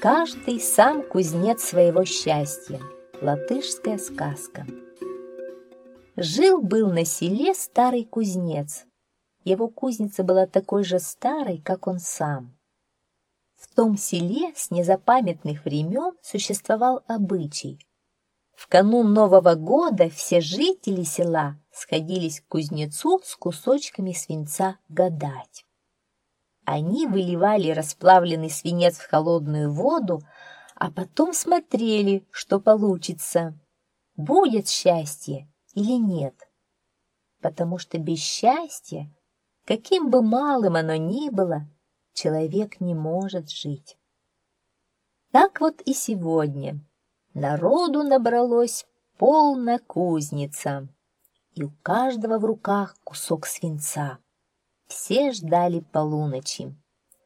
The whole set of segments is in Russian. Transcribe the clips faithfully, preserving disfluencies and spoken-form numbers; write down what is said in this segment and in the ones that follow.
Каждый сам кузнец своего счастья. Латышская сказка. Жил-был на селе старый кузнец. Его кузница была такой же старой, как он сам. В том селе с незапамятных времен существовал обычай. В канун Нового года все жители села сходились к кузнецу с кусочками свинца гадать. Они выливали расплавленный свинец в холодную воду, а потом смотрели, что получится, будет счастье или нет. Потому что без счастья, каким бы малым оно ни было, человек не может жить. Так вот и сегодня народу набралось полна кузница, и у каждого в руках кусок свинца. Все ждали полуночи.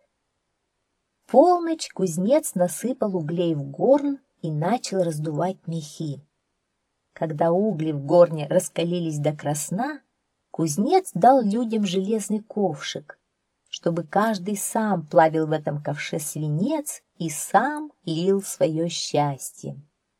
В полночь кузнец насыпал углей в горн и начал раздувать мехи. Когда угли в горне раскалились до красна, кузнец дал людям железный ковшик, чтобы каждый сам плавил в этом ковше свинец и сам лил свое счастье.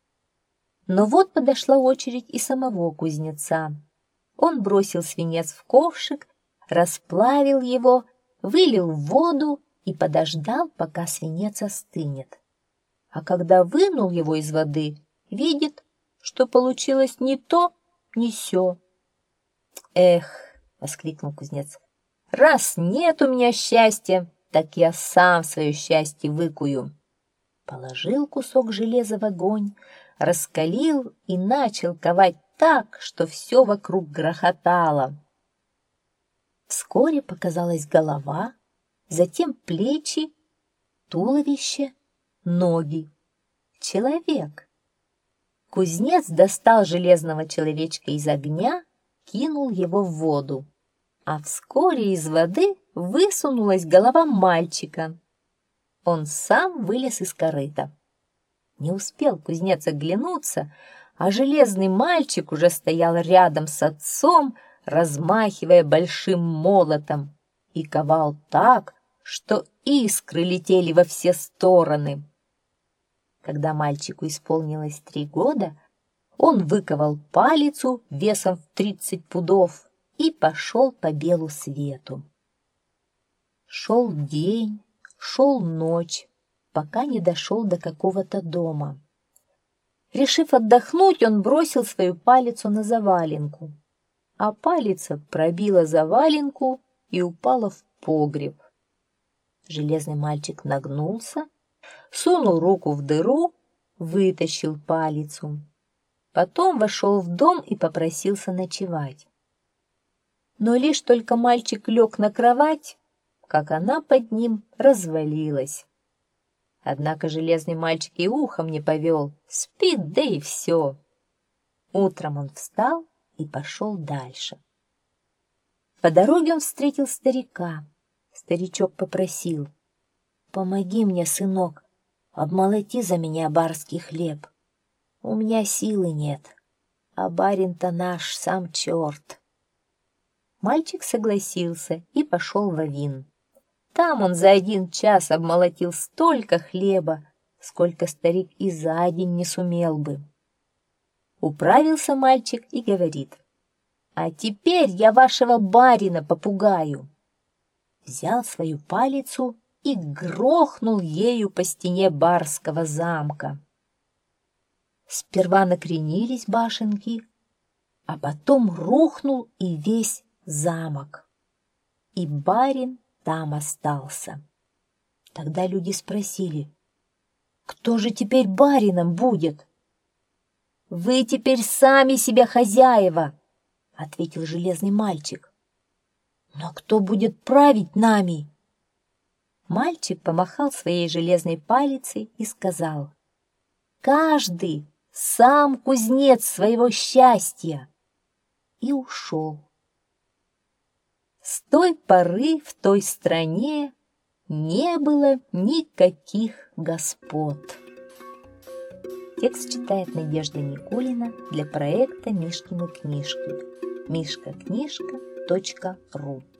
Но вот подошла очередь и самого кузнеца. Он бросил свинец в ковшик, расплавил его, вылил в воду и подождал, пока свинец остынет. А когда вынул его из воды, видит, что получилось не то, не сё. «Эх!» — воскликнул кузнец. «Раз нет у меня счастья, так я сам свое счастье выкую». Положил кусок железа в огонь, раскалил и начал ковать так, что все вокруг грохотало. Вскоре показалась голова, затем плечи, туловище, ноги. Человек. Кузнец достал железного человечка из огня, кинул его в воду, а вскоре из воды высунулась голова мальчика. Он сам вылез из корыта. Не успел кузнец оглянуться, а железный мальчик уже стоял рядом с отцом, размахивая большим молотом, и ковал так, что искры летели во все стороны. Когда мальчику исполнилось три года, он выковал палицу весом в тридцать пудов и пошел по белу свету. Шел день, шел ночь, пока не дошел до какого-то дома. Решив отдохнуть, он бросил свою палицу на заваленку, а палица пробила заваленку и упала в погреб. Железный мальчик нагнулся, сунул руку в дыру, вытащил палицу. Потом вошел в дом и попросился ночевать. Но лишь только мальчик лег на кровать, как она под ним развалилась. Однако железный мальчик и ухом не повел, спит, да и все. Утром он встал и пошел дальше. По дороге он встретил старика. Старичок попросил: «Помоги мне, сынок, обмолоти за меня барский хлеб. У меня силы нет, а барин-то наш сам черт». Мальчик согласился и пошел в Авин. Там он за один час обмолотил столько хлеба, сколько старик и за день не сумел бы. Управился мальчик и говорит: «А теперь я вашего барина попугаю». Взял свою палицу и грохнул ею по стене барского замка. Сперва накренились башенки, а потом рухнул и весь замок. И барин там остался. Тогда люди спросили: «Кто же теперь барином будет?» «Вы теперь сами себе хозяева», — ответил железный мальчик. «Но кто будет править нами?» Мальчик помахал своей железной палицей и сказал: «Каждый сам кузнец своего счастья», и ушел. С той поры в той стране не было никаких господ. Текст читает Надежда Никулина для проекта «Мишкины книжки» мишка книжка точка ру.